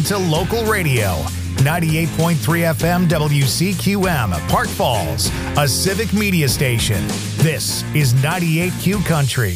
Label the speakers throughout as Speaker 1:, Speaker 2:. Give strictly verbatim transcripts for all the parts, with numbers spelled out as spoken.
Speaker 1: to local radio. ninety-eight point three F M W C Q M, Park Falls, a civic media station. This is ninety-eight Q Country.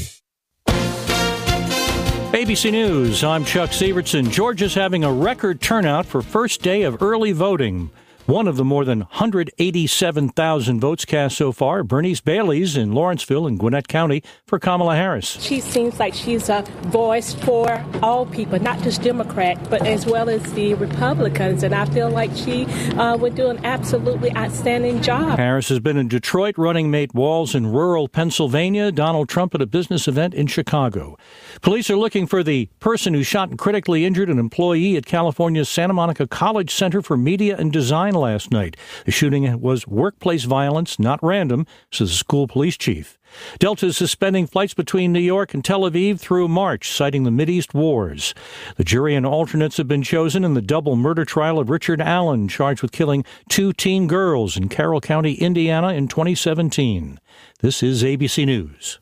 Speaker 2: A B C News, I'm Chuck Sievertson. Georgia's having a record turnout for first day of early voting. One of the more than one hundred eighty-seven thousand votes cast so far, Bernice Bailey's in Lawrenceville in Gwinnett County for Kamala Harris.
Speaker 3: She seems like she's a voice for all people, not just Democrats, but as well as the Republicans. And I feel like she uh, would do an absolutely outstanding job.
Speaker 2: Harris has been in Detroit running mate Walz in rural Pennsylvania, Donald Trump at a business event in Chicago. Police are looking for the person who shot and critically injured an employee at California's Santa Monica College Center for Media and Design last night. The shooting was workplace violence, not random, says the school police chief. Delta is suspending flights between New York and Tel Aviv through March, citing the Mideast wars. The jury and alternates have been chosen in the double murder trial of Richard Allen, charged with killing two teen girls in Carroll County, Indiana in twenty seventeen. This is A B C News.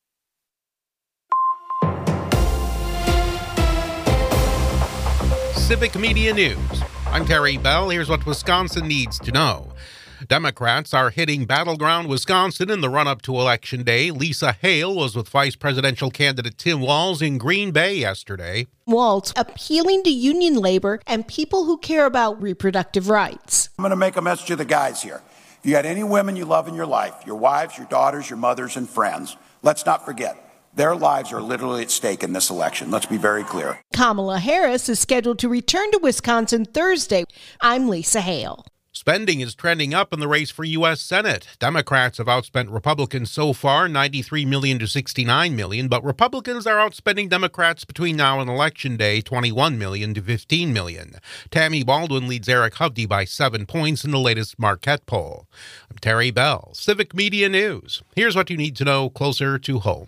Speaker 4: Civic Media News. I'm Terry Bell. Here's what Wisconsin needs to know. Democrats are hitting battleground Wisconsin in the run-up to Election Day. Lisa Hale was with Vice Presidential candidate Tim Walz in Green Bay yesterday.
Speaker 5: Walz appealing to union labor and people who care about reproductive rights.
Speaker 6: I'm going to make a message to the guys here. If you got any women you love in your life, your wives, your daughters, your mothers, and friends, let's not forget. Their lives are literally at stake in this election. Let's be very clear.
Speaker 5: Kamala Harris is scheduled to return to Wisconsin Thursday. I'm Lisa Hale.
Speaker 4: Spending is trending up in the race for U S Senate. Democrats have outspent Republicans so far, ninety-three million dollars to sixty-nine million dollars, but Republicans are outspending Democrats between now and Election Day, twenty-one million dollars to fifteen million dollars. Tammy Baldwin leads Eric Hovde by seven points in the latest Marquette poll. I'm Terry Bell, Civic Media News. Here's what you need to know closer to home.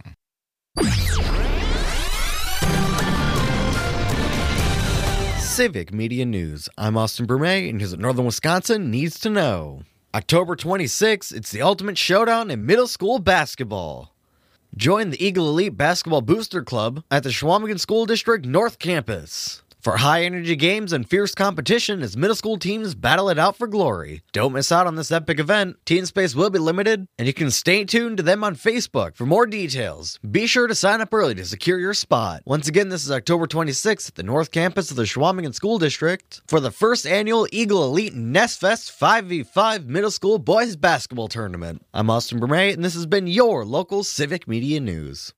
Speaker 7: Civic Media News. I'm Austin Berme, and here's what Northern Wisconsin needs to know. October twenty-sixth, it's the ultimate showdown in middle school basketball. Join the Eagle Elite Basketball Booster Club at the Chequamegon School District North Campus for high-energy games and fierce competition as middle school teams battle it out for glory. Don't miss out on this epic event. Teen space will be limited, and you can stay tuned to them on Facebook for more details. Be sure to sign up early to secure your spot. Once again, this is October twenty-sixth at the North Campus of the Chequamegon School District for the first annual Eagle Elite Nest Fest five v five Middle School Boys Basketball Tournament. I'm Austin Berme, and this has been your local Civic Media News.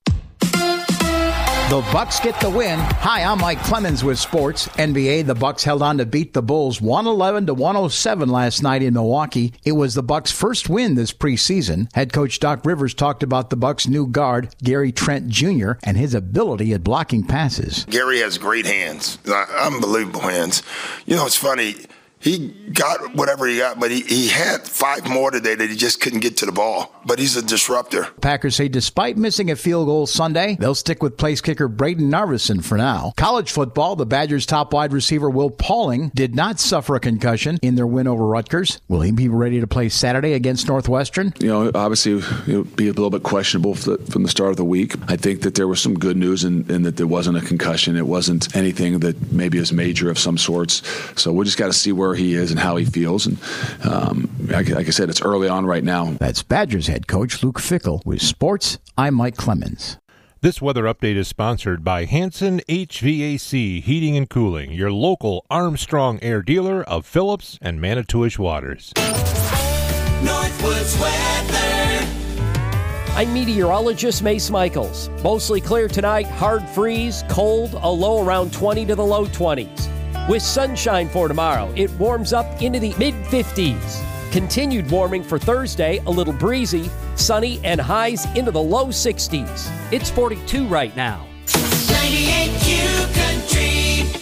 Speaker 8: The Bucks get the win. Hi, I'm Mike Clemens with sports. N B A, the Bucks held on to beat the Bulls one eleven to one oh seven last night in Milwaukee. It was the Bucks' first win this preseason. Head coach Doc Rivers talked about the Bucks' new guard, Gary Trent Junior, and his ability at blocking passes.
Speaker 9: Gary has great hands, unbelievable hands. You know, it's funny. He got whatever he got, but he, he had five more today that he just couldn't get to the ball. But he's a disruptor.
Speaker 8: Packers say despite missing a field goal Sunday, they'll stick with place kicker Braden Narveson for now. College football, the Badgers' top wide receiver Will Pauling did not suffer a concussion in their win over Rutgers. Will he be ready to play Saturday against Northwestern?
Speaker 10: You know, obviously it would be a little bit questionable from the start of the week. I think that there was some good news in, in that there wasn't a concussion. It wasn't anything that maybe is major of some sorts. So we just got to see where he is and how he feels. And um, like, like I said, it's early on right now.
Speaker 8: That's Badgers head coach Luke Fickell. With sports, I'm Mike Clemens.
Speaker 11: This weather update is sponsored by Hanson H V A C Heating and Cooling, your local Armstrong Air dealer of Phillips and Manitowish Waters.
Speaker 12: Northwoods weather. I'm meteorologist Mace Michaels. Mostly clear tonight, hard freeze, cold, a low around twenty to the low twenties. With sunshine for tomorrow, it warms up into the mid fifties. Continued warming for Thursday, a little breezy, sunny, and highs into the low sixties. It's forty-two right now.
Speaker 13: ninety-eight Q Country.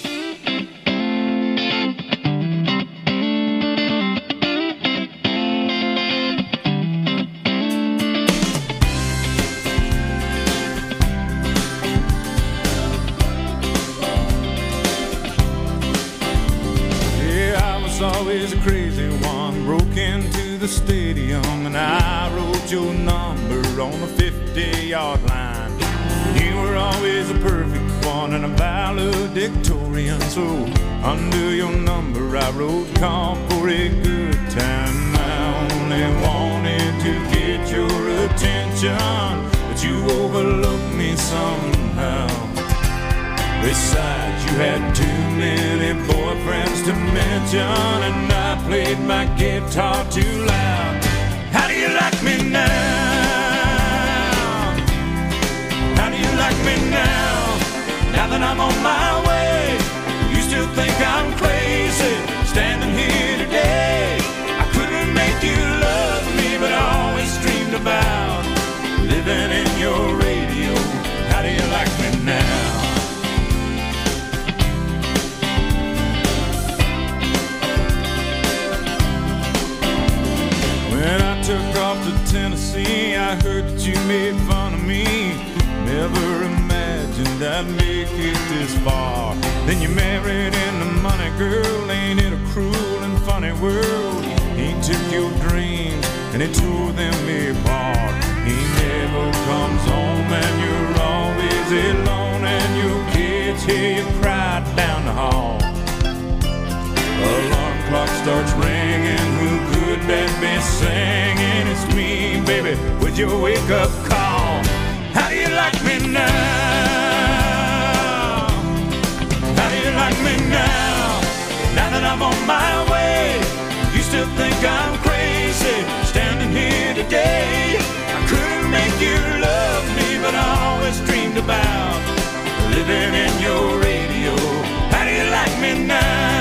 Speaker 14: Always a crazy one, broke into the stadium and I wrote your number on the fifty-yard line. You were always a perfect one and a valedictorian. So under your number I wrote, call for a good time. I only wanted to get your attention, but you overlooked me somehow. Besides, you had too many boyfriends to mention, and I played my guitar too loud. How do you like me now? How do you like me now? Now that I'm on my way, you still think I'm crazy, standing here today. I couldn't make you love me, but I always dreamed about living in your radio. How do you like me now? When I took off to Tennessee, I heard that you made fun of me. Never imagined I'd make it this far. Then you married into money, girl. Ain't it a cruel and funny world? He took your dreams and he tore them apart. He never comes home and you're always alone, and your kids hear you cry down the hall. Alarm clock starts ringing, who could that be singing? It's me, baby, with your wake-up call. How do you like me now? How do you like me now? Now that I'm on my way, you still think I'm crazy, standing here today. I couldn't make you love me, but I always dreamed about living in your radio. How do you like me now?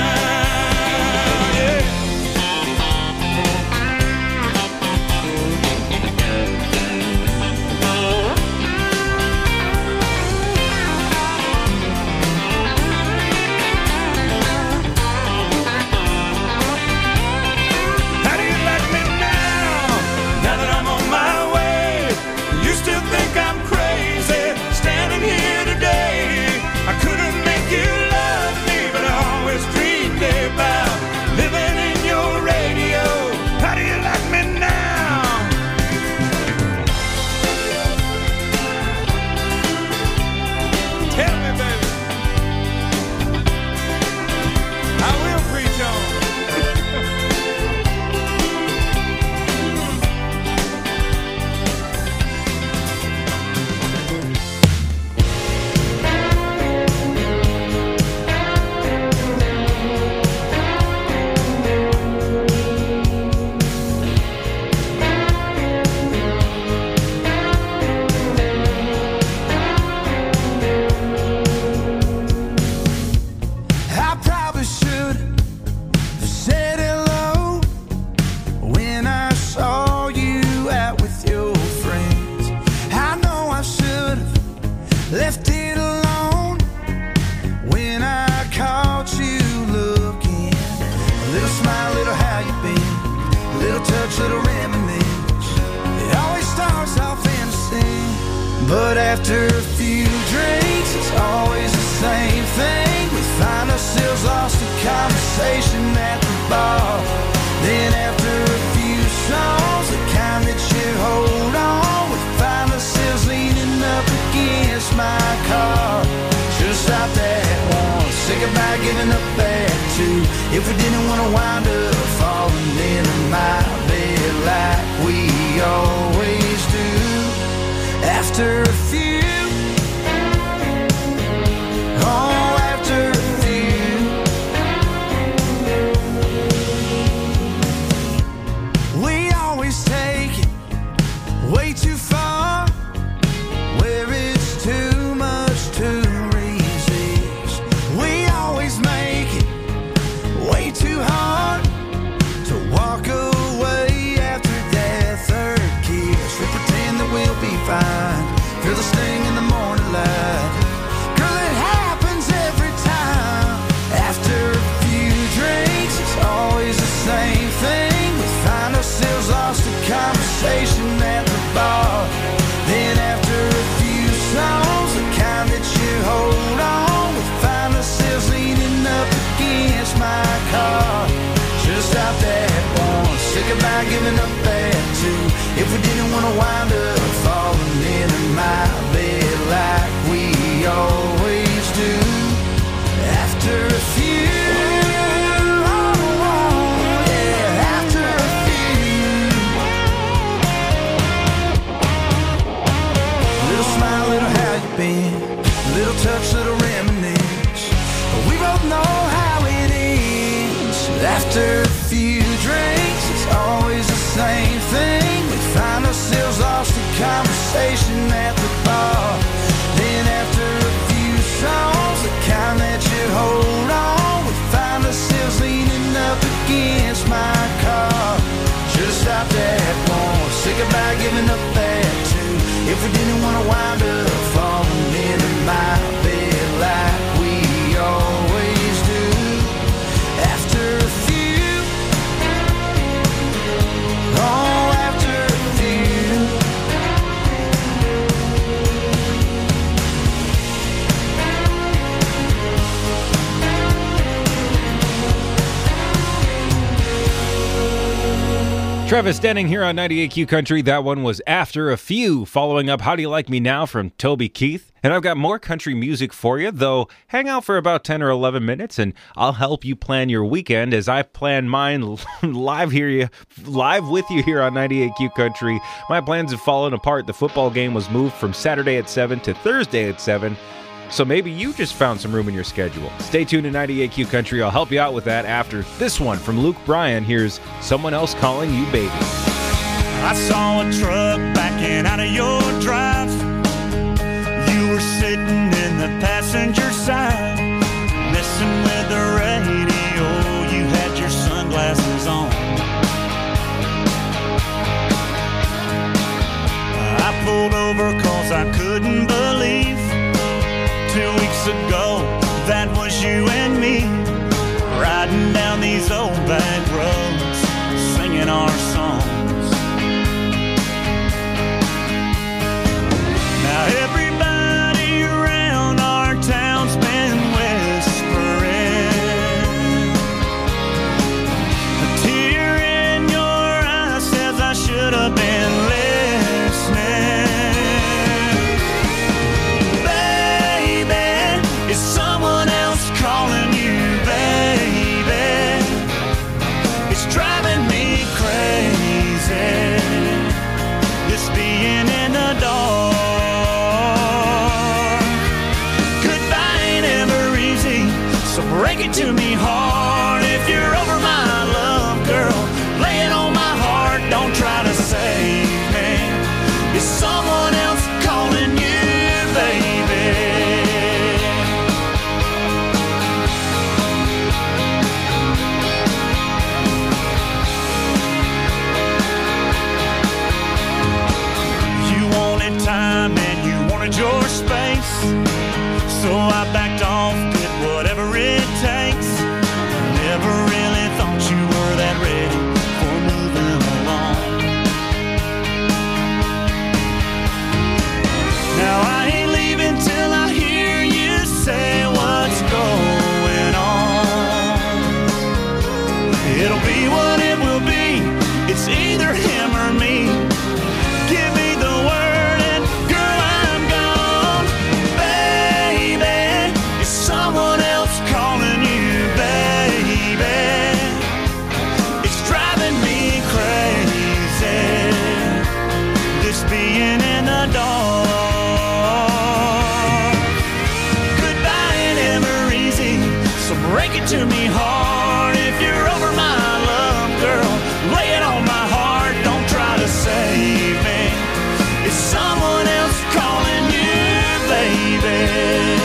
Speaker 15: But after a few drinks, it's always the same thing. We find ourselves lost in conversation at the bar. Then after a few songs, the kind that you hold on, we find ourselves leaning up against my car. Should've stopped at one, say goodbye, giving up at two. If we didn't want to wind up falling into my bed like we always do. After a few, oh, after a few, we always take it way too far, where it's too much to resist. We always make it way too hard to walk away after that third kiss. We pretend that we'll be fine, feel the sting in the morning light. Girl, it happens every time. After a few drinks, it's always the same thing. We find ourselves lost in conversation at the bar. Then after a few songs, the kind that you hold on, we find ourselves leaning up against my car. Just stopped at one, say goodbye, giving up at two. If we didn't want to wind up falling into my bed like we always do after a few. Oh, yeah, after a few. Little smile, little how you been. Little touch, little reminisce. We both know how it ends. After a few drinks, it's always the same thing. We find ourselves lost in conversation at the bar. Then after a few songs, the kind that you hold on, we find ourselves leaning up against my car. Should've stopped at one, say goodbye, giving up that two. If we didn't want to wind up falling into my bed like we always do. After a few, oh, after a few.
Speaker 16: Travis Denning here on ninety-eight Q Country. That one was After a Few, following up How Do You Like Me Now from Toby Keith. And I've got more country music for you, though hang out for about ten or eleven minutes and I'll help you plan your weekend as I plan mine live here, you, live with you here on ninety-eight Q Country. My plans have fallen apart. The football game was moved from Saturday at seven to Thursday at seven. So maybe you just found some room in your schedule. Stay tuned to ninety-eight Q Country. I'll help you out with that after this one from Luke Bryan. Here's Someone Else Calling You Baby.
Speaker 14: I saw a truck backing out of your drive. You were sitting in the passenger side, messing with the radio. You had your sunglasses on. I pulled over cause I couldn't believe two weeks ago that was you and me, riding down these old back roads, singing our songs. Now everybody around our town's been whispering, a tear in your eye says I should have been listening. Someone else calling you baby. It's driving me crazy, this being in the dark. Goodbye ain't ever easy, so break it to me hard. If you're over my love, girl, lay it on my heart. Don't try to save me. It's someone else calling you baby. Time and you wanted your space, so I backed off, did whatever it takes. Never really thought you were that ready for moving along. Now I ain't leaving till I hear you say what's going on. It'll be what it will be, it's either him or me. Give me the word. Someone else calling you baby. It's driving me crazy, this being in the dark. Goodbye ain't ever easy, so break it to me hard. If you're over my love, girl, lay it on my heart. Don't try to save me. It's someone else calling you baby.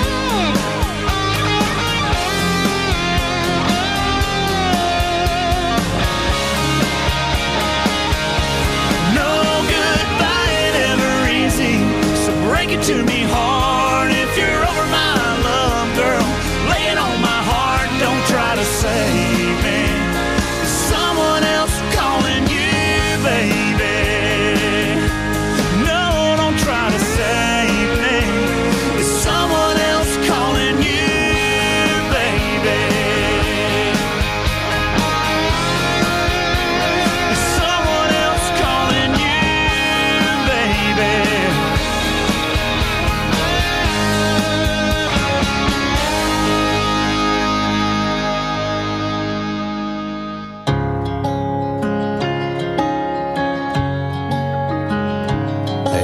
Speaker 14: Break it to me hard. If you're over my love, girl, lay it on my heart. Don't try to save me. It's someone else calling you baby. No, don't try to save me. It's someone else calling you baby. It's someone else calling you baby.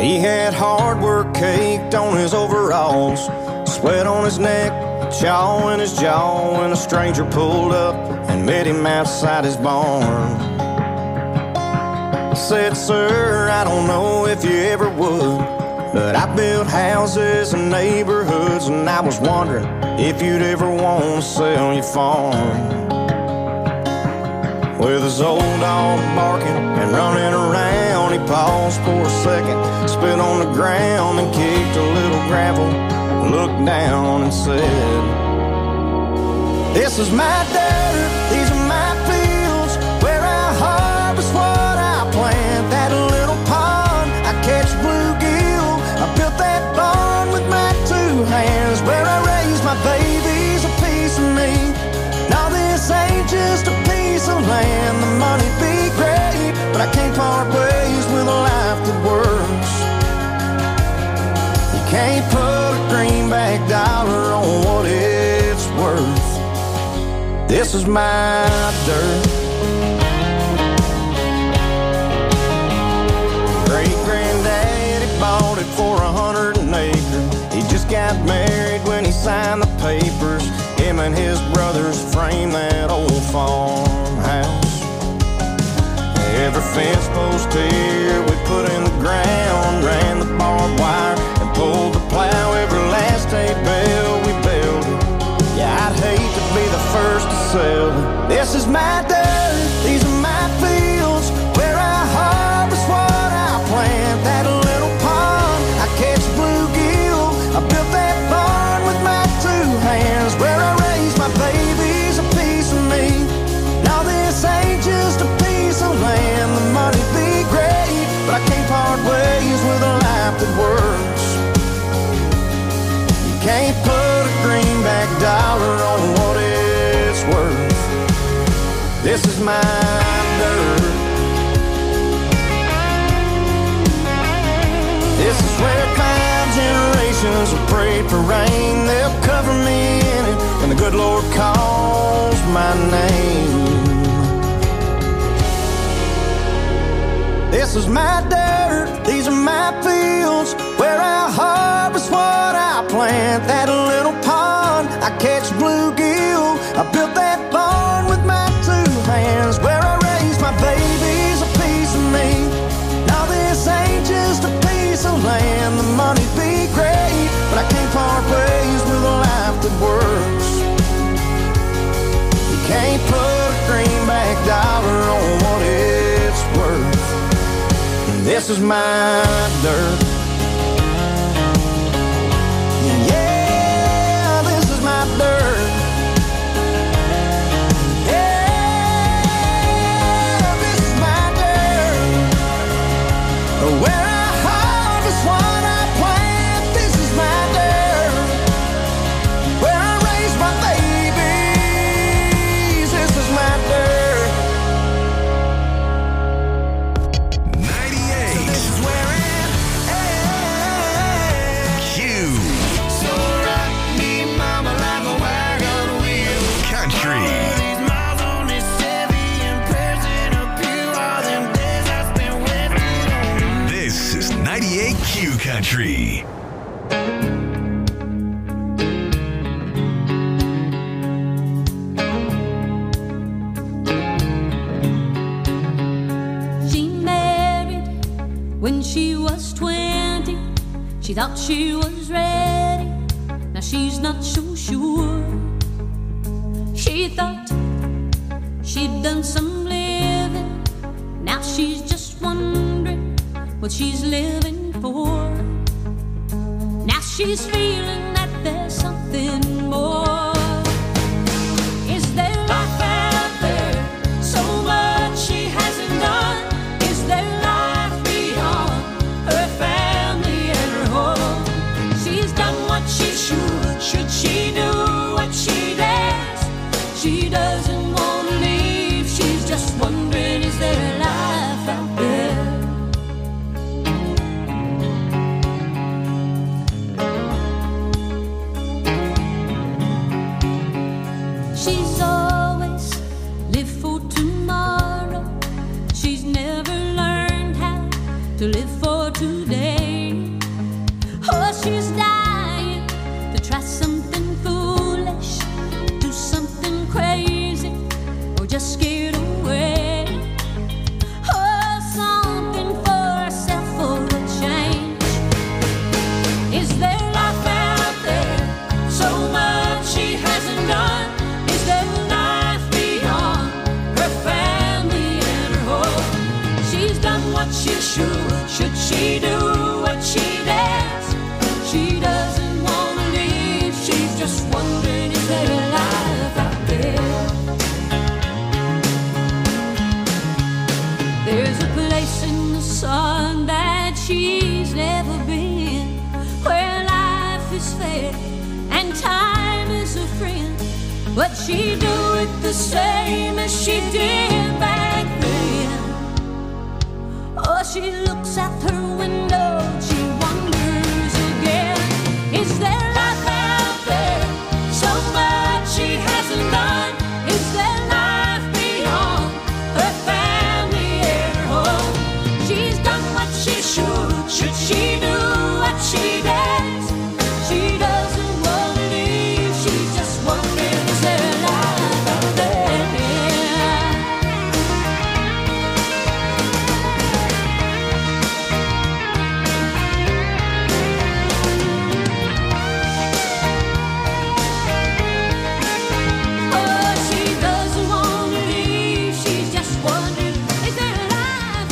Speaker 17: He had hard work caked on his overalls, sweat on his neck, chaw in his jaw, when a stranger pulled up and met him outside his barn. Said, sir, I don't know if you ever would, but I built houses and neighborhoods, and I was wondering if you'd ever want to sell your farm. With his old dog barking and running around, he paused for a second, spit on the ground and kicked a little gravel, looked down and said, this is my dirt, these are my fields, where I harvest what I plant. That little pond, I catch bluegill, I built that barn with my two hands, where I raise my babies, a piece of me. Now this ain't just a piece of land, the money be great, but I can't part ways with a life that works. You can't put a greenback dollar on what it's worth. This is my dirt. Great-granddaddy bought it for a hundred an acre. He just got married when he signed the papers. Him and his brothers framed that old farmhouse. Every fence post here we put in the ground, ran the barbed wire and pulled the plow. Every last hay bale we built. Yeah, I'd hate to be the first to sell it. This is my dirt, these are my fields, where I harvest what I plant. That little pond, I catch bluegill, I built that barn with my two hands, where I raise my babies, a piece of me. Now this ain't just a piece of land, the money be great, but I can't part ways with a life that works. You can't put a greenback dollar on what it's worth. This is my dirt. This is where five generations have prayed for rain. They'll cover me in it when the good Lord calls my name. This is my dirt, these are my fields, where I harvest what I plant. That little pond, I catch bluegill, I built that barn with my two hands, where I raise my babies, a piece of me. Now this ain't just a piece of land, the money be great, but I can't part ways with a life that works. You can't put a greenback dollar on what it's worth. This is my dirt. Yeah, this is my dirt. Yeah, this is my dirt. Where I harvest what I plant. This is my dirt. Where I raise my babies. This is my dirt.
Speaker 1: ninety-eight Q Country.
Speaker 18: She married when she was twenty. She thought she was ready. Now she's not so sure. She thought she'd done some living. Now she's just wondering what she's living for. Now she's feeling that there's something more. Is there life out there? So much she hasn't done. Is there life beyond her family and her home? She's done what she should. Should she do what she dares? She doesn't want to leave. She's just wondering, is there life out there? She's always lived for tomorrow. She's never learned how to live for today. what she should. Should she do what she dares? She doesn't want to leave. She's just wondering, is there a life out there? There's a place in the sun that she's never been, where life is fair and time is a friend. But she do it the same as she did back then. Oh, she looks out her window, she wonders again, is there life out there? So much she hasn't done. Is there life beyond her family and her home? She's done what she should. Should she do what she dares? She doesn't want to leave. She's just wondering, is there life out there? Oh, she doesn't want to leave. She's just wondering, is there life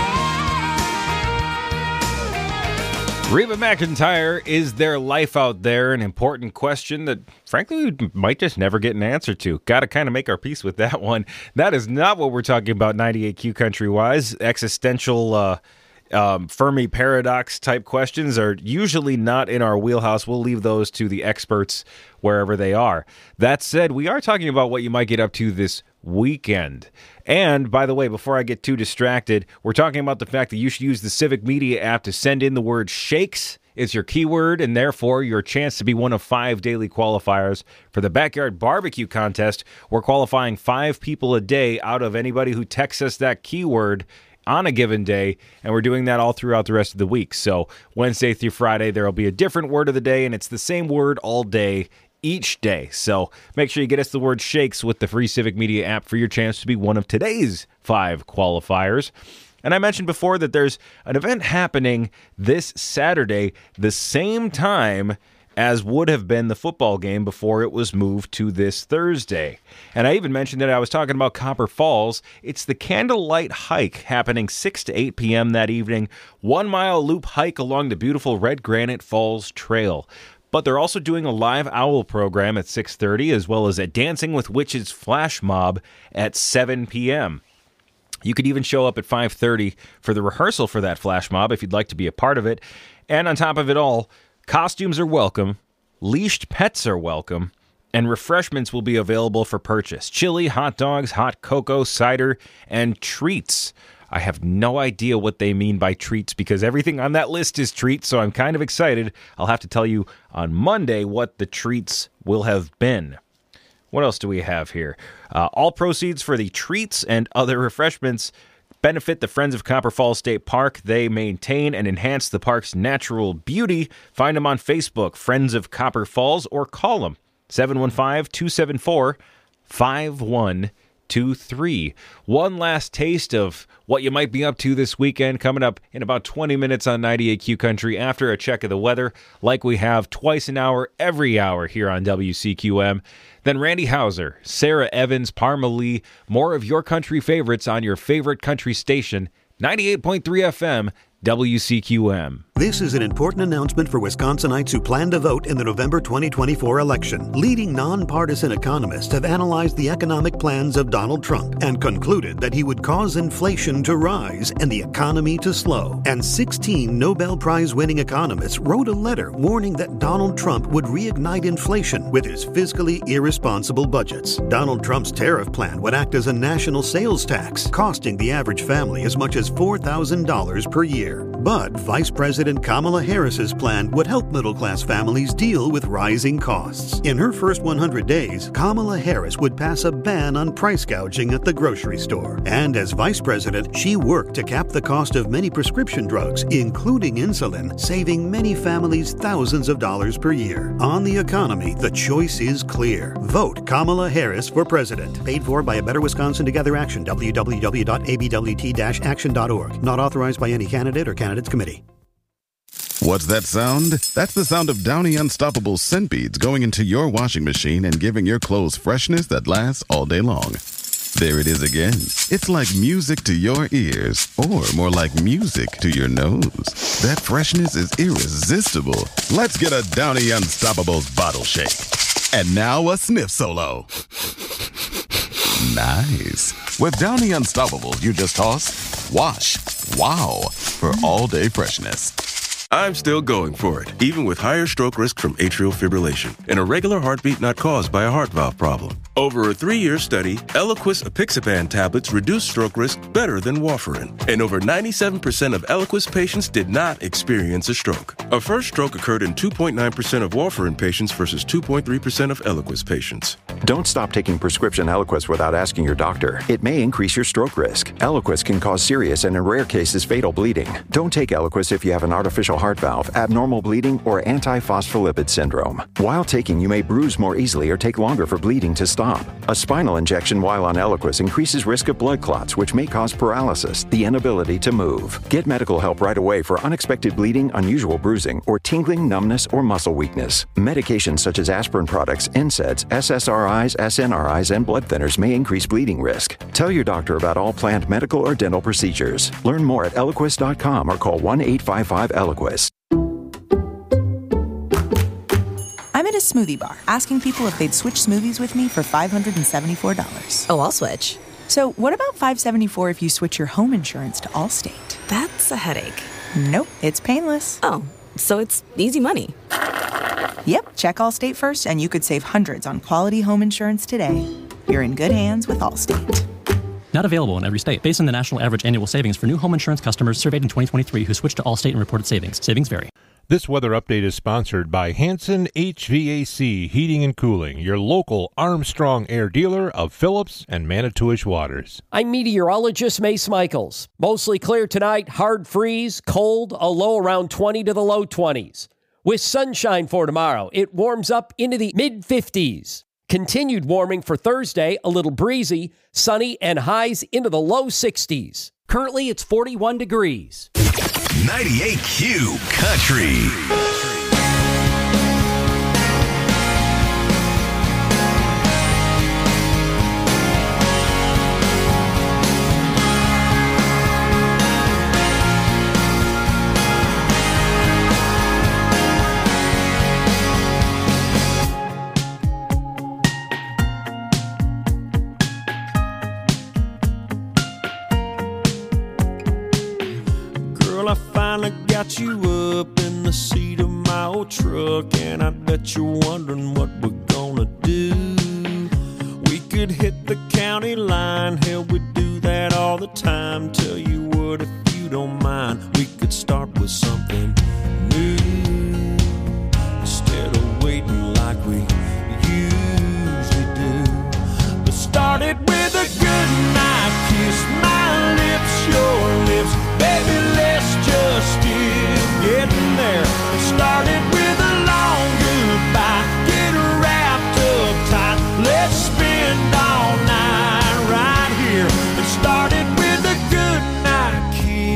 Speaker 18: out there?
Speaker 16: Reba McEntire, is there life out there? An important question that, frankly, we might just never get an answer to. Got to kind of make our peace with that one. That is not what we're talking about ninety-eight Q Country-wise. Existential uh, um, Fermi paradox type questions are usually not in our wheelhouse. We'll leave those to the experts wherever they are. That said, we are talking about what you might get up to this weekend. And, by the way, before I get too distracted, we're talking about the fact that you should use the Civic Media app to send in the word shakes. It's your keyword, and therefore your chance to be one of five daily qualifiers for the Backyard Barbecue Contest. We're qualifying five people a day out of anybody who texts us that keyword on a given day, and we're doing that all throughout the rest of the week. So Wednesday through Friday, there will be a different word of the day, and it's the same word all day, each day. So make sure you get us the word shakes with the free Civic Media app for your chance to be one of today's five qualifiers. And I mentioned before that there's an event happening this Saturday, the same time as would have been the football game before it was moved to this Thursday. And I even mentioned that I was talking about Copper Falls. It's the Candlelight Hike happening six to eight p.m. that evening. One mile loop hike along the beautiful Red Granite Falls Trail. But they're also doing a live owl program at six thirty, as well as a Dancing with Witches flash mob at seven p.m. You could even show up at five thirty for the rehearsal for that flash mob if you'd like to be a part of it. And on top of it all, costumes are welcome, leashed pets are welcome, and refreshments will be available for purchase. Chili, hot dogs, hot cocoa, cider, and treats. I have no idea what they mean by treats because everything on that list is treats, so I'm kind of excited. I'll have to tell you on Monday what the treats will have been. What else do we have here? Uh, all proceeds for the treats and other refreshments benefit the Friends of Copper Falls State Park. They maintain and enhance the park's natural beauty. Find them on Facebook, Friends of Copper Falls, or call them, seven one five, two seven four, five one two three. One last taste of what you might be up to this weekend coming up in about twenty minutes on ninety-eight Q Country after a check of the weather, like we have twice an hour, every hour here on W C Q M. Then Randy Hauser, Sarah Evans, Parma Lee, more of your country favorites on your favorite country station, ninety-eight point three F M, W C Q M.
Speaker 19: This is an important announcement for Wisconsinites who plan to vote in the November twenty twenty-four election. Leading nonpartisan economists have analyzed the economic plans of Donald Trump and concluded that he would cause inflation to rise and the economy to slow. And sixteen Nobel Prize-winning economists wrote a letter warning that Donald Trump would reignite inflation with his fiscally irresponsible budgets. Donald Trump's tariff plan would act as a national sales tax, costing the average family as much as four thousand dollars per year. But Vice President Kamala Harris's plan would help middle-class families deal with rising costs. In her first one hundred days, Kamala Harris would pass a ban on price gouging at the grocery store. And as vice president, she worked to cap the cost of many prescription drugs, including insulin, saving many families thousands of dollars per year. On the economy, the choice is clear. Vote Kamala Harris for president. Paid for by A Better Wisconsin Together Action, w w w dot a b w t dash action dot org. Not authorized by any candidate or candidates committee.
Speaker 20: What's that sound? That's the sound of Downy Unstoppable scent beads going into your washing machine and giving your clothes freshness that lasts all day long. There it is again. It's like music to your ears, or more like music to your nose. That freshness is irresistible. Let's get a Downy Unstoppables bottle shake. And now a sniff solo. Nice. With Downy Unstoppables, you just toss, wash, wow, for all-day freshness.
Speaker 21: I'm still going for it, even with higher stroke risk from atrial fibrillation and a regular heartbeat not caused by a heart valve problem. Over a three-year study, Eliquis apixaban tablets reduced stroke risk better than warfarin, and over ninety-seven percent of Eliquis patients did not experience a stroke. A first stroke occurred in two point nine percent of warfarin patients versus two point three percent of Eliquis patients.
Speaker 22: Don't stop taking prescription Eliquis without asking your doctor. It may increase your stroke risk. Eliquis can cause serious and in rare cases fatal bleeding. Don't take Eliquis if you have an artificial heart valve, abnormal bleeding, or antiphospholipid syndrome. While taking, you may bruise more easily or take longer for bleeding to stop. A spinal injection while on Eliquis increases risk of blood clots, which may cause paralysis, the inability to move. Get medical help right away for unexpected bleeding, unusual bruising, or tingling, numbness, or muscle weakness. Medications such as aspirin products, N SAIDs, S S R Is, S N R Is, and blood thinners may increase bleeding risk. Tell your doctor about all planned medical or dental procedures. Learn more at Eliquis dot com or call one eight five five Eliquis.
Speaker 23: I'm at a smoothie bar asking people if they'd switch smoothies with me for five hundred seventy-four dollars.
Speaker 24: Oh, I'll switch.
Speaker 23: So what about five hundred seventy-four dollars if you switch your home insurance to Allstate?
Speaker 24: That's a headache.
Speaker 23: Nope, it's painless.
Speaker 24: Oh, so it's easy money.
Speaker 23: Yep, check Allstate first and you could save hundreds on quality home insurance today. You're in good hands with Allstate.
Speaker 25: Not available in every state. Based on the national average annual savings for new home insurance customers surveyed in twenty twenty-three who switched to Allstate and reported savings. Savings vary.
Speaker 11: This weather update is sponsored by Hanson H V A C Heating and Cooling, your local Armstrong Air dealer of Phillips and Manitowish Waters.
Speaker 12: I'm meteorologist Mace Michaels. Mostly clear tonight, hard freeze, cold, a low around twenty to the low twenties. With sunshine for tomorrow, it warms up into the mid-fifties. Continued warming for Thursday, a little breezy, sunny, and highs into the low sixties. Currently, it's forty-one degrees.
Speaker 26: ninety-eight Q Country.
Speaker 15: I finally got you up in the seat of my old truck, and I bet you're wondering what we're gonna do. We could hit the county line, hell, we do that all the time. Tell you what, if you don't mind, we could start with something new instead of waiting like we usually do. Let's start it with a good night kiss, my lips, your lips, baby, let's just get getting there. Started with a long goodbye, get wrapped up tight. Let's spend all night right here. It started with a good night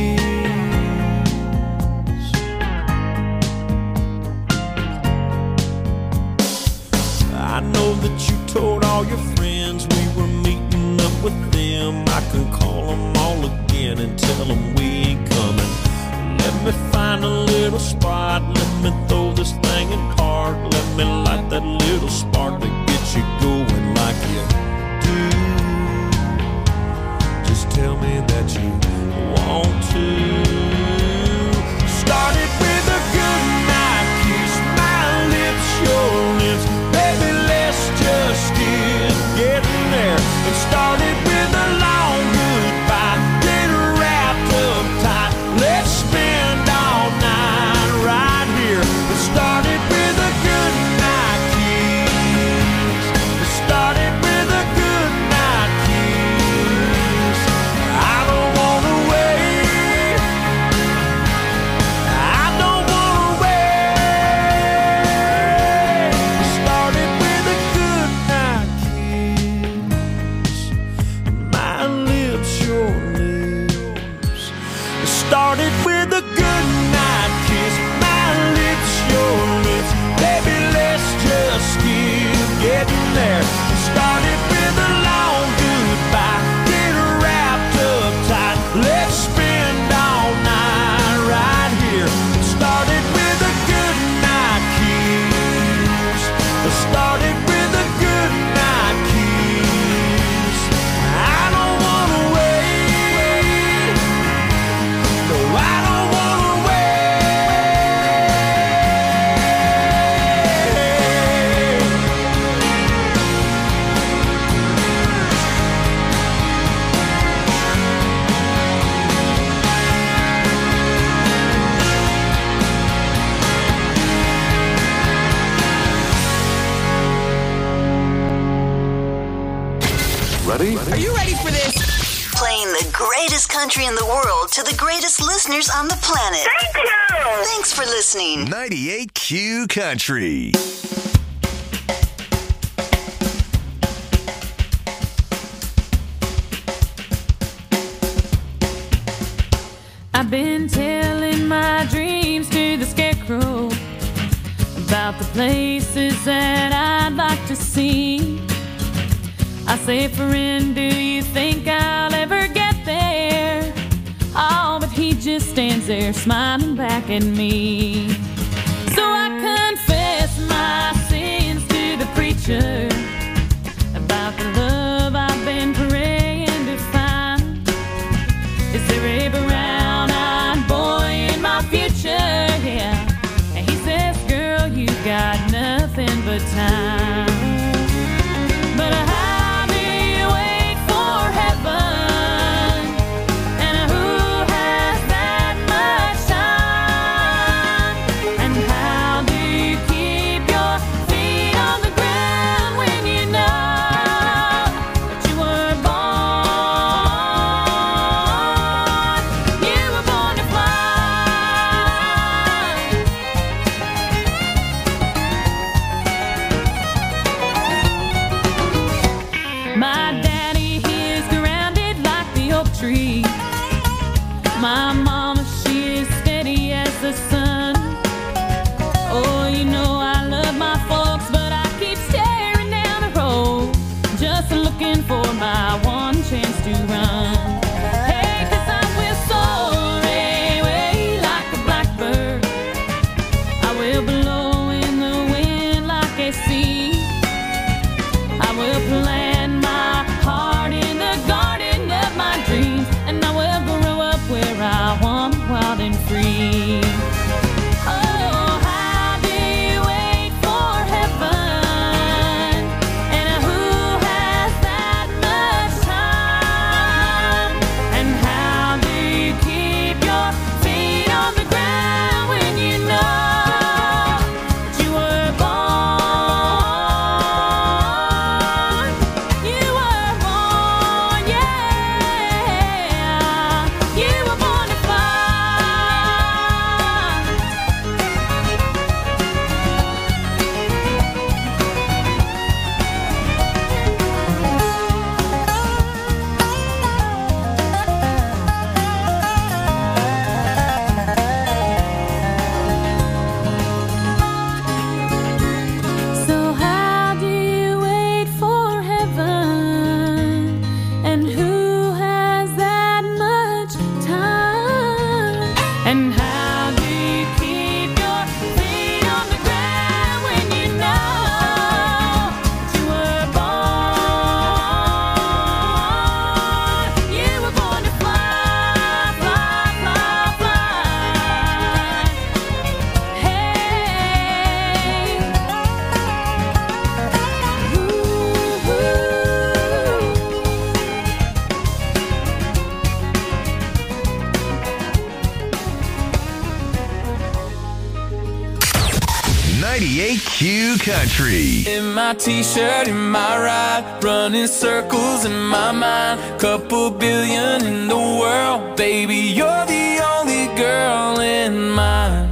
Speaker 15: kiss. I know that you told all your friends we were meeting up with them. I can call them all again and tell them we ain't coming. Let me find a little spot, let me throw this thing in park. Let me light that little spark to get you going like you do. Just tell me that you want to. Started with a good night kiss, my lips, your lips, baby, let's just get getting there. It started with a long goodbye, get wrapped up tight. Let's spend all night right here. It started with a good night kiss. It started with a good night kiss. I don't wanna wait. I don't wanna wait. It started with a good night kiss. My lips, your lips. It started with a good night kiss. My lips, your lips. Baby, let's just keep getting there. It started with a long goodbye.
Speaker 2: country in the world to the greatest listeners on the planet.
Speaker 3: Thank you!
Speaker 2: Thanks for listening.
Speaker 26: ninety-eight Q Country.
Speaker 4: I've been telling my dreams to the scarecrow about the places that I'd like to see. I say, friend, do you think I'll ever get there? Oh, but he just stands there smiling back at me. So I confess my sins to the preacher about the love I've been praying to find. Is there a brown-eyed boy in my future? Yeah. And he says, girl, you got nothing but time. But how do you wait for heaven? And who has that much time? And how do you keep your feet on the ground when you know that you were born? You were born to fly. My daddy, he is grounded like the oak tree. My mama, she is steady as the sun. Oh, you know I love my folks, but I keep staring down the road, just looking for my one chance to run. Hey, 'cause I will soar away like a blackbird. I will blow in the wind like a sea. I will plant my heart in the garden of my dreams, and I will grow up where I want, wild and free. Oh, how do you wait for heaven? And who has that much time? And how do you keep your feet on the ground when you know that you were born? You were born, yeah. You were born to fly. So how do you wait for heaven? And who has that much time? And how do you keep your feet on the ground when you know that you were born? You were born to fly, fly, fly, fly. Hey.
Speaker 26: ninety-eight Q Country.
Speaker 15: In my t-shirt, in my ride, running circles in my mind. Couple billion in the world, baby, you're the only girl in mine.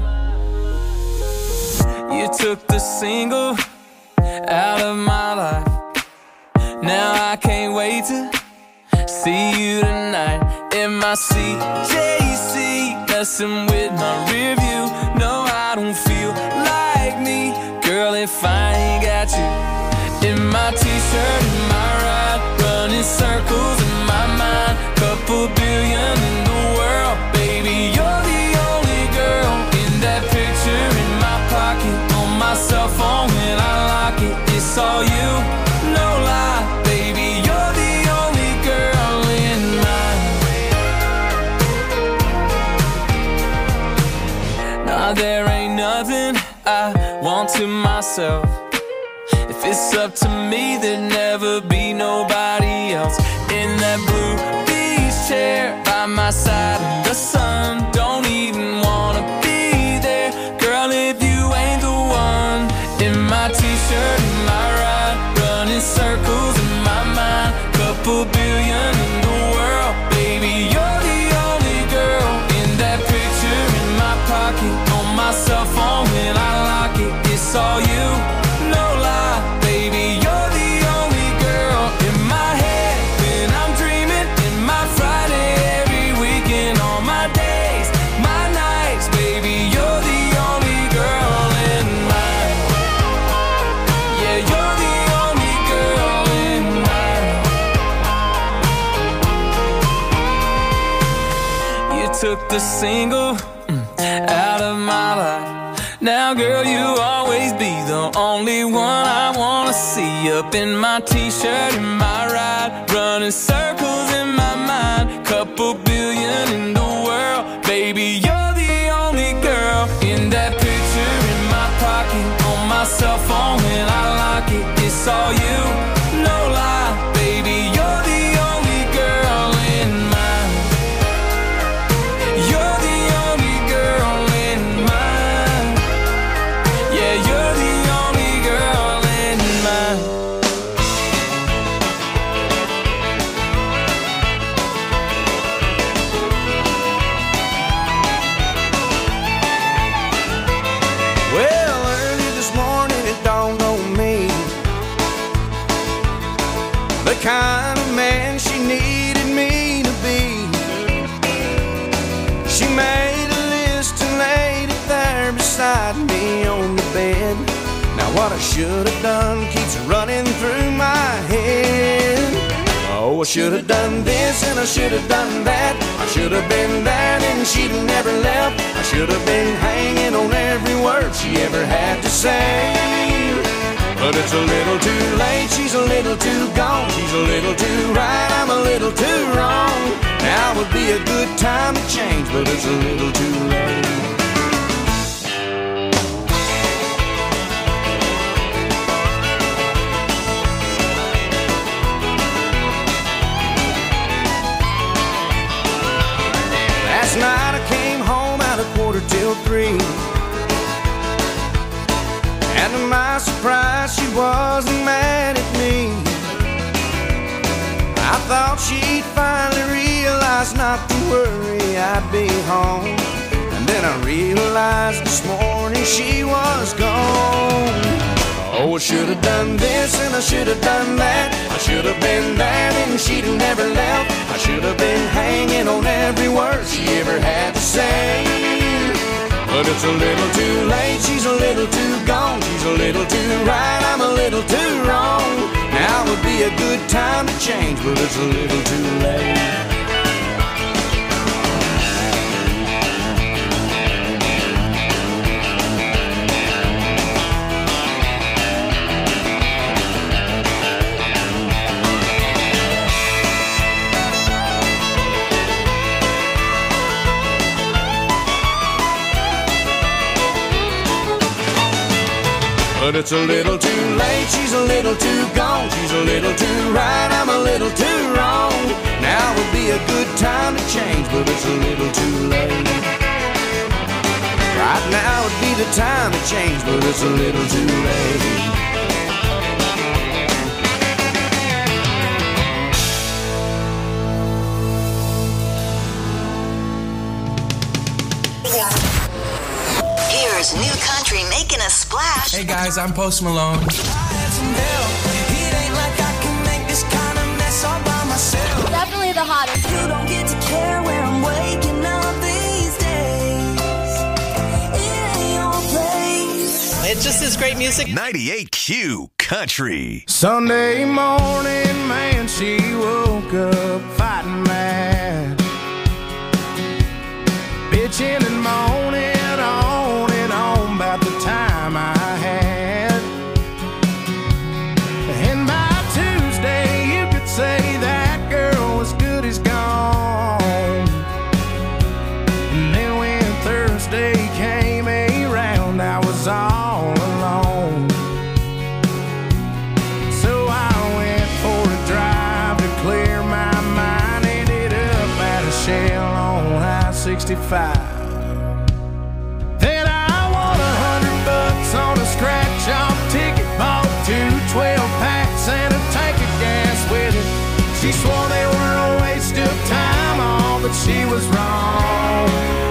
Speaker 15: You took the single out of my life. Now I can't wait to see you tonight. In my C J C, messing with my rear view. No, I don't feel like me, girl, if I ain't got you. In my t-shirt, in my ride, running circles in my mind. Couple billion in the world, baby, you're the only girl. In that picture in my pocket, on my cell phone when I lock it, it's all you, no lie, baby, you're the only girl in mine. Nah, there ain't nothing I want to myself. If it's up to me, there'd never be nobody else. In that blue beach chair by my side in the sun, don't even wanna be there, girl, if you ain't the one. In my t-shirt, in my ride, running circles in my mind. Couple billion in the world, baby, you're the
Speaker 3: took the single mm, out of my life. Now, girl, you'll always be the only one I wanna see. Up in my t-shirt, in my ride, running circles in my mind. Couple billion in the world, baby, you're the only girl. In that picture in my pocket, on my cell phone when I lock it, it's all you, no lie, baby, you're the only girl in mine. You're the only girl in mine. Yeah, you're the only girl in mine.
Speaker 15: Well, early this morning it dawned on me the kind of man she needed me to be. She made a list and laid it there beside me on the bed. Now what I should have done keeps running through my head. Oh, I should have done this and I should have done that. I should have been there and she'd have never left. I should have been hanging on every word she ever had to say. But it's a little too late, she's a little too gone. She's a little too right, I'm a little too wrong. Now would be a good time to change, but it's a little too late. Last night I came home at a quarter till three, and to my surprise she wasn't mad at me. I thought she'd finally realize not to worry, I'd be home. And then I realized this morning she was gone. Oh, I should have done this and I should have done that. I should have been there and she'd have never left. I should have been hanging on every word she ever had to say. But it's a little too late, she's a little too gone. She's a little too right, I'm a little too wrong. Now would be a good time to change, but it's a little too late. But it's a little too late, she's a little too gone. She's a little too right, I'm a little too wrong. Now would be a good time to change, but it's a little too late. Right now would be the time to change, but it's a little too late.
Speaker 2: Here's new country making a splash.
Speaker 5: Hey guys, I'm Post Malone.
Speaker 18: Definitely the hottest. You don't get to care where I'm waking up these days. It ain't your place.
Speaker 26: It's just this great music. ninety-eight Q Country.
Speaker 15: Sunday morning, man, she woke up fighting mad, bitching and moaning on and on about the time I had. And by Tuesday, you could say that girl was good as gone. And then when Thursday came around, I was all alone. So I went for a drive to clear my mind. Ended up at a Shell on I sixty-five. Then I won a hundred bucks on a scratch-off ticket. Bought two twelve packs and a tank of gas with it. She swore they were a waste of time, all, but she was wrong.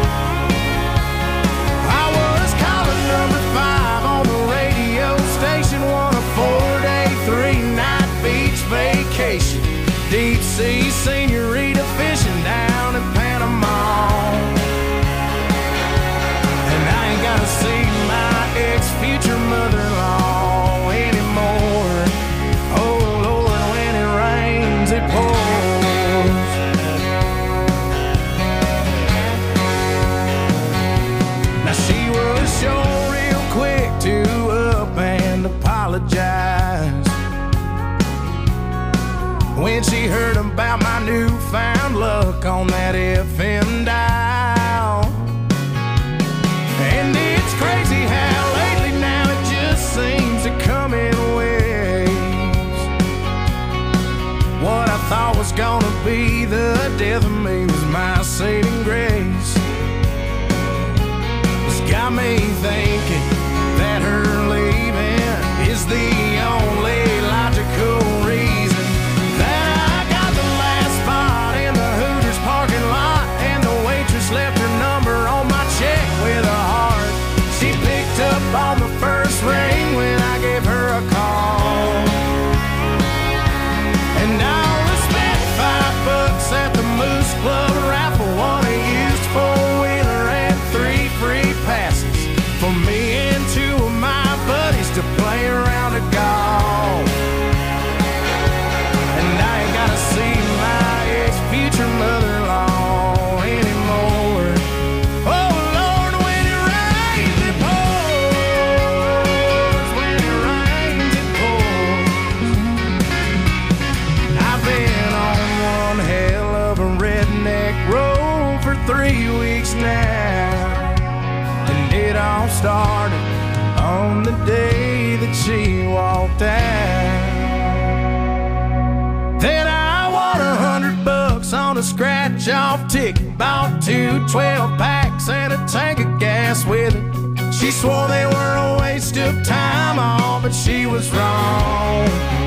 Speaker 15: I was calling number five on the radio station, won a four-day, three-night beach vacation. Deep-sea senorita fishing down in Panama. And I ain't gotta see my ex-future mother-in-law anymore. Oh Lord, when it rains, it pours. when she heard about my newfound luck on that F M dial. And it's crazy how lately now it just seems to come in waves. What I thought was gonna be the death of me was my saving grace. It's got me thinking that her leaving is the only logical reason that I got the last spot in the Hooters parking lot, and the waitress left her number on my check with a heart. She picked up on the first ring when I gave her a call, and I only spent five bucks at the Moose Club raffle, won a used four-wheeler and three free passes for me and two of my buddies to play around a golf. And I ain't gotta see my ex-future mother-in-law anymore. Oh Lord, when it rains it pours, when it rains it pours. I've been on one hell of a redneck road for three weeks now, and it all started on the day that she walked out. Then I won a hundred bucks on a scratch-off ticket, bought two twelve packs and a tank of gas with it. She swore they were a waste of time, all, but she was wrong.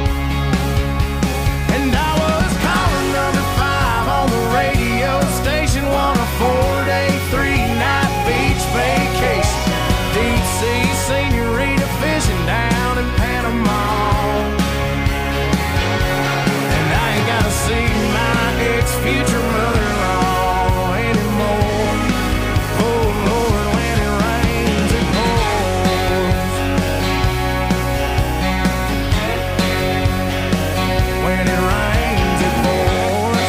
Speaker 15: And I was calling number five on the radio station, won a four-day, three-night beach vacation, deep-sea senorita fishing down in Panama. And I ain't gotta see my ex-future mother-in-law anymore. Oh Lord, when it rains it pours. When it rains it pours.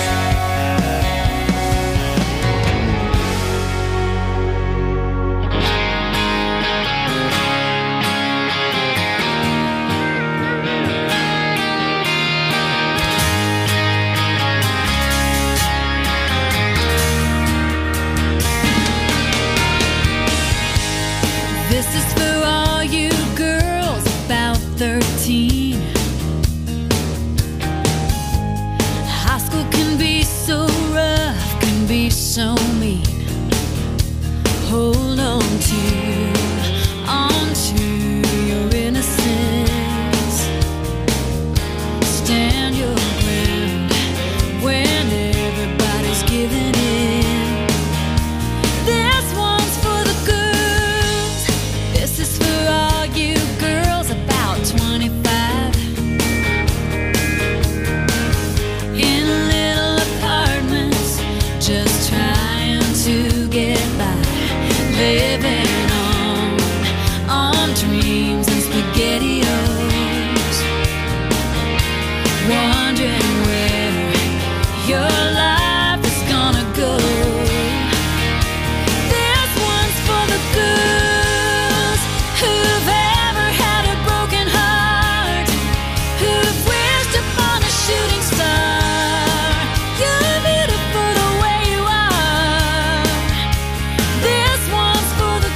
Speaker 18: This is for all you girls about thirteen. High school can be so rough, can be so mean. Hold on to, on to your innocence. Stand your ground when everybody's giving in. This one's for the girls. This is for all you girls about twenty-five. In little apartments, just trying to get by. Living on, on dreams and SpaghettiOs. Wondering where your life is gonna go. This one's for the girls who've ever had a broken heart, who've wished upon a shooting star. You're beautiful the way you are. This one's for the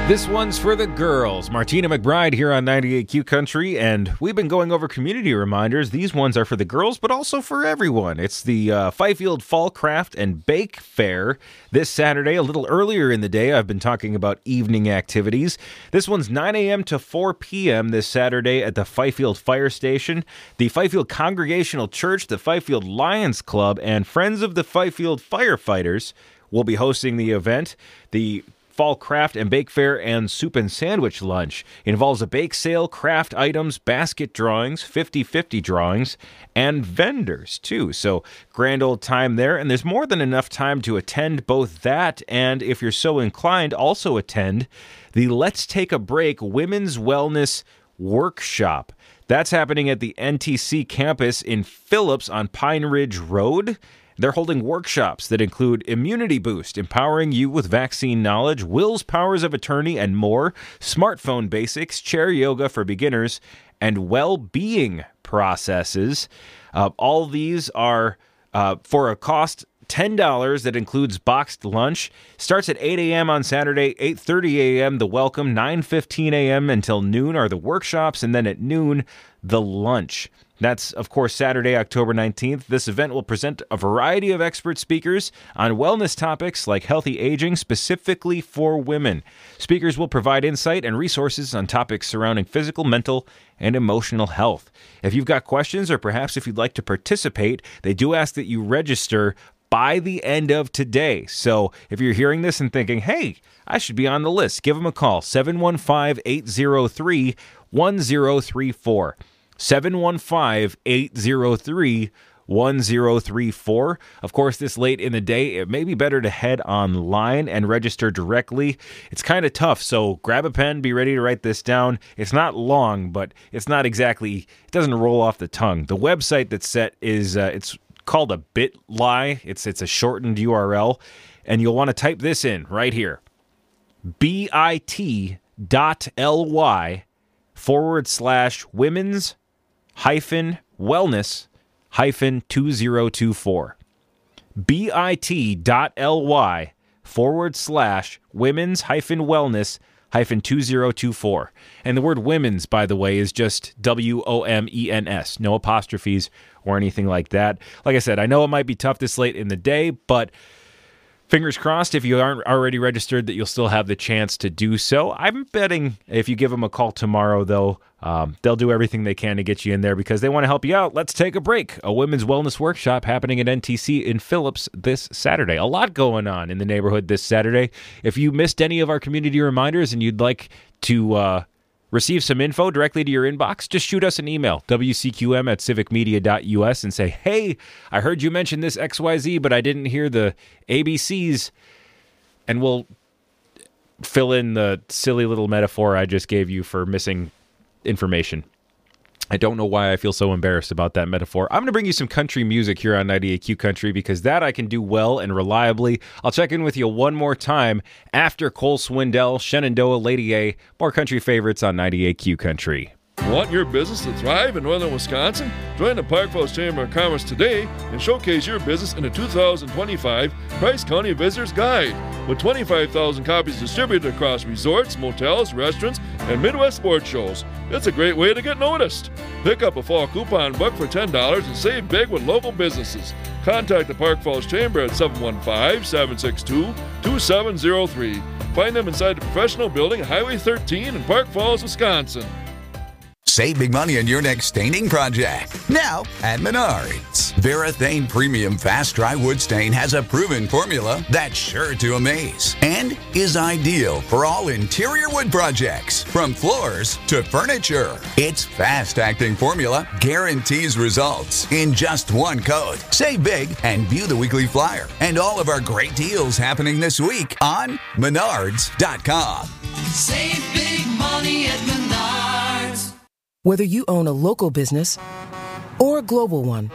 Speaker 16: This one's for the girls. Martina McBride here on ninety-eight Q Country, and we've been going over community reminders. These ones are for the girls, but also for everyone. It's the uh, Fifield Fall Craft and Bake Fair this Saturday. A little earlier in the day, I've been talking about evening activities. This one's nine a.m. to four p.m. this Saturday at the Fifield Fire Station. The Fifield Congregational Church, the Fifield Lions Club, and Friends of the Fifield Firefighters will be hosting the event. The Fall Craft and Bake Fair and Soup and Sandwich Lunch involves a bake sale, craft items, basket drawings, fifty-fifty drawings, and vendors, too. So, grand old time there. And there's more than enough time to attend both that and, if you're so inclined, also attend the Let's Take a Break Women's Wellness Workshop. That's happening at the N T C campus in Phillips on Pine Ridge Road. They're holding workshops that include Immunity Boost, empowering you with vaccine knowledge, Will's Powers of Attorney, and more, smartphone basics, chair yoga for beginners, and well-being processes. Uh, all these are uh, for a cost ten dollars that includes boxed lunch. Starts at eight a.m. on Saturday, eight thirty a.m. the welcome, nine fifteen a.m. until noon are the workshops, and then at noon, the lunch. That's, of course, Saturday, October nineteenth. This event will present a variety of expert speakers on wellness topics like healthy aging, specifically for women. Speakers will provide insight and resources on topics surrounding physical, mental, and emotional health. If you've got questions or perhaps if you'd like to participate, they do ask that you register by the end of today. So if you're hearing this and thinking, hey, I should be on the list, give them a call, seven one five, eight zero three, one zero three four. seven one five, eight zero three, one zero three four. Of course, this late in the day, it may be better to head online and register directly. It's kind of tough, so grab a pen, be ready to write this down. It's not long, but it's not exactly, it doesn't roll off the tongue. The website that's set is, uh, it's called a bit.ly. It's, it's a shortened U R L, and you'll want to type this in right here. bit.ly forward slash women's hyphen wellness hyphen two zero two four. bit.ly forward slash women's hyphen wellness hyphen two zero two four. And the word women's, by the way, is just W O M E N S. No apostrophes or anything like that. Like I said, I know it might be tough this late in the day, but fingers crossed, if you aren't already registered, that you'll still have the chance to do so. I'm betting if you give them a call tomorrow, though, um, they'll do everything they can to get you in there because they want to help you out. Let's take a break. A women's wellness workshop happening at N T C in Phillips this Saturday. A lot going on in the neighborhood this Saturday. If you missed any of our community reminders and you'd like to uh, receive some info directly to your inbox, just shoot us an email, W C Q M at civic media dot U S, and say, hey, I heard you mention this X Y Z, but I didn't hear the A B Cs, and we'll fill in the silly little metaphor I just gave you for missing information. I don't know why I feel so embarrassed about that metaphor. I'm going to bring you some country music here on ninety-eight Q Country because that I can do well and reliably. I'll check in with you one more time after Cole Swindell, Shenandoah, Lady A, more country favorites on ninety-eight Q Country.
Speaker 5: Want your business to thrive in northern Wisconsin? Join the Park Falls Chamber of Commerce today and showcase your business in the two thousand twenty-five Price County Visitor's Guide. With twenty-five thousand copies distributed across resorts, motels, restaurants, and Midwest sports shows, it's a great way to get noticed. Pick up a fall coupon book for ten dollars and save big with local businesses. Contact the Park Falls Chamber at seven one five, seven six two, two seven zero three. Find them inside the Professional Building, Highway thirteen in Park Falls, Wisconsin.
Speaker 6: Save big money on your next staining project. Now at Menards. Varathane Premium Fast Dry Wood Stain has a proven formula that's sure to amaze and is ideal for all interior wood projects, from floors to furniture. Its fast-acting formula guarantees results in just one coat. Save big and view the weekly flyer and all of our great deals happening this week on Menards dot com.
Speaker 13: Save big money at Menards.
Speaker 7: Whether you own a local business or a global one,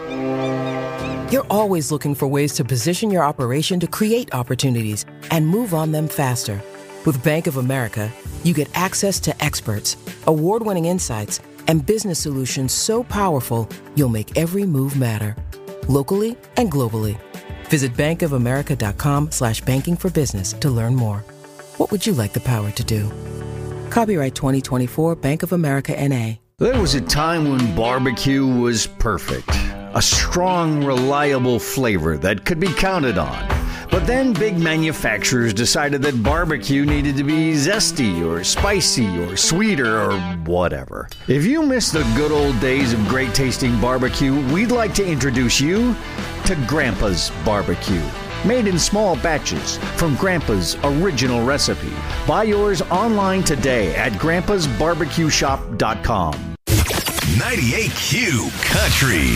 Speaker 7: you're always looking for ways to position your operation to create opportunities and move on them faster. With Bank of America, you get access to experts, award-winning insights, and business solutions so powerful you'll make every move matter. Locally and globally. Visit bankofamerica.com slash banking for business to learn more. What would you like the power to do? Copyright twenty twenty-four Bank of America N A.
Speaker 1: There was a time when barbecue was perfect. A strong, reliable flavor that could be counted on. But then big manufacturers decided that barbecue needed to be zesty or spicy or sweeter or whatever. If you miss the good old days of great tasting barbecue, we'd like to introduce you to Grandpa's Barbecue. Made in small batches from Grandpa's original recipe. Buy yours online today at grandpas barbecue shop dot com.
Speaker 26: ninety-eight Q Country.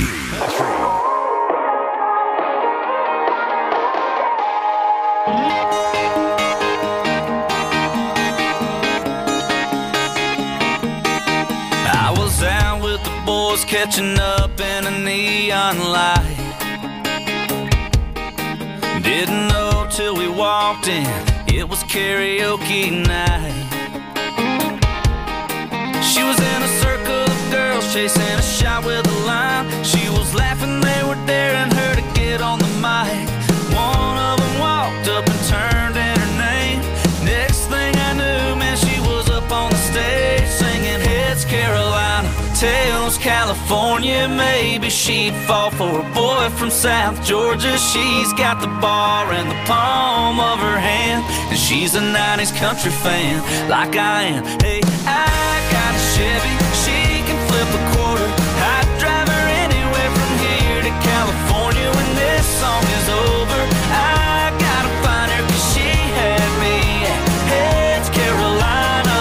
Speaker 3: I was out with the boys catching up in a neon light. Didn't know till we walked in, it was karaoke night. She was in a circle of girls chasing a shot with a line. She was laughing, they were daring her to get on the mic. One of them walked up and turned in her name. Next thing I knew, man, she was up on the stage singing Heads Carolina, Tails California. Maybe she'd fall for a boy from South Georgia. She's got the bar in the palm of her hand, and she's a nineties country fan like I am. Hey, I got a Chevy, she can flip a quarter. I'd drive her anywhere from here to California. When this song is over, I gotta find her, 'cause she had me at Heads Carolina.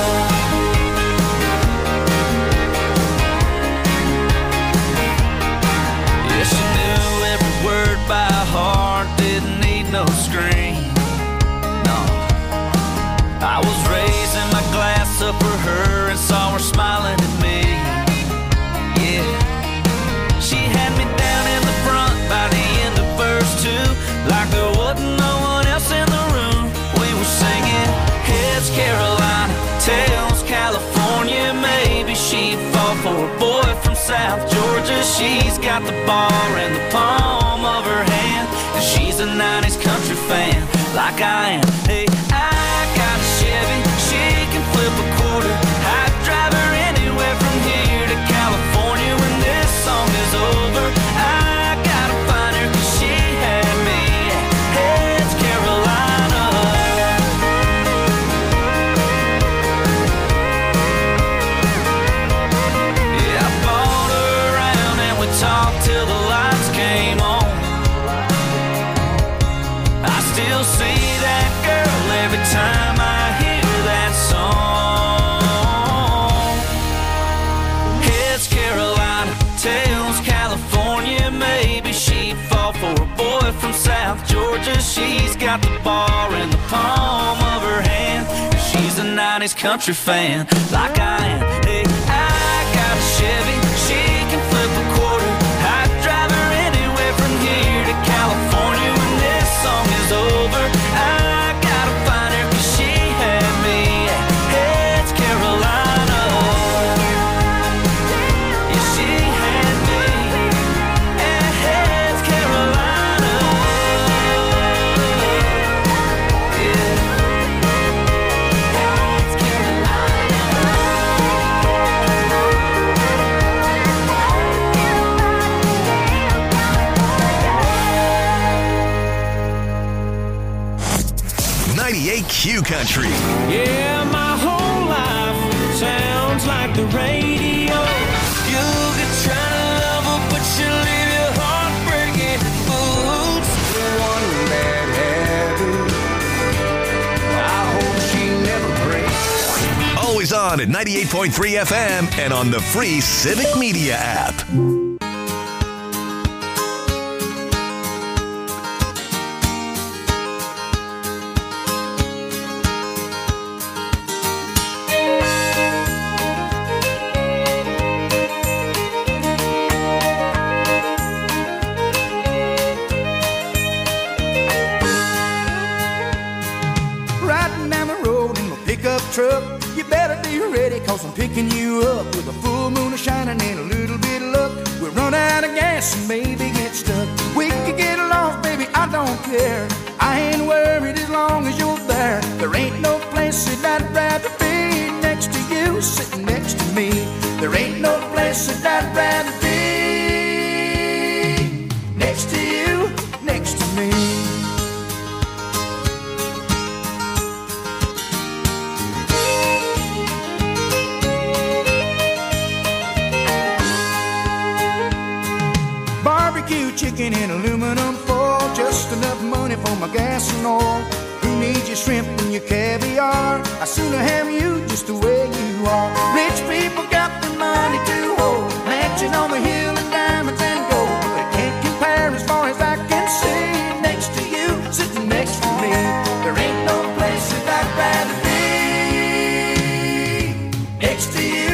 Speaker 3: Yeah, she knew every word by heart, didn't need no screen. No, I was raising my glass up for her and saw her smiling at me. Yeah, she had me down in the front by the end of verse two, like there wasn't no one else in the room. We were singing Heads Carolina, Tails California. Maybe she'd fall for a boy from South Georgia. She's got the bar in the palm of her hand, and she's a nineties country fan like I am. Hey, I got a Chevy, she can flip a quarter. I'd drive her anywhere from here to California. When this song is over, I gotta find her, 'cause she had me at Heads Carolina. Yeah, I bought her around and we talked till the lights came on. I still see that girl every time I hear that song. Heads Carolina, Tails California. Maybe she'd fall for a boy from South Georgia. She's got the bar in the palm of her hand, and she's a nineties country fan like I am. Hey, I got a Chevy, she can flip a quarter. I'd drive her anywhere from here to California. When this song is over, I gotta find her, 'cause she had me at Heads Carolina. Yeah, she had me at Heads Carolina. Yeah. Heads
Speaker 26: ninety-eight Q Country.
Speaker 3: Yeah, my whole life sounds like the radio. You could try to love her, but she'll leave your heart breaking. Oops, one bad habit. I hope she never breaks.
Speaker 26: Always on at ninety-eight point three F M and on the free Civic Media app.
Speaker 15: Riding down the road in my pickup truck. You better be ready, 'cause I'm picking you up with a full moon shining and a little bit of luck. We'll run out of gas and maybe get stuck. We could get lost, baby, I don't care. I ain't worried as long as you're there. There ain't gas and oil. Who needs your shrimp and your caviar? I sooner have you just the way you are. Rich people got the money to hold, mansion on the hill and diamonds and gold, but it can't compare as far as I can see. Next to you, sitting next to me, there ain't no place that I'd rather be. Next to you.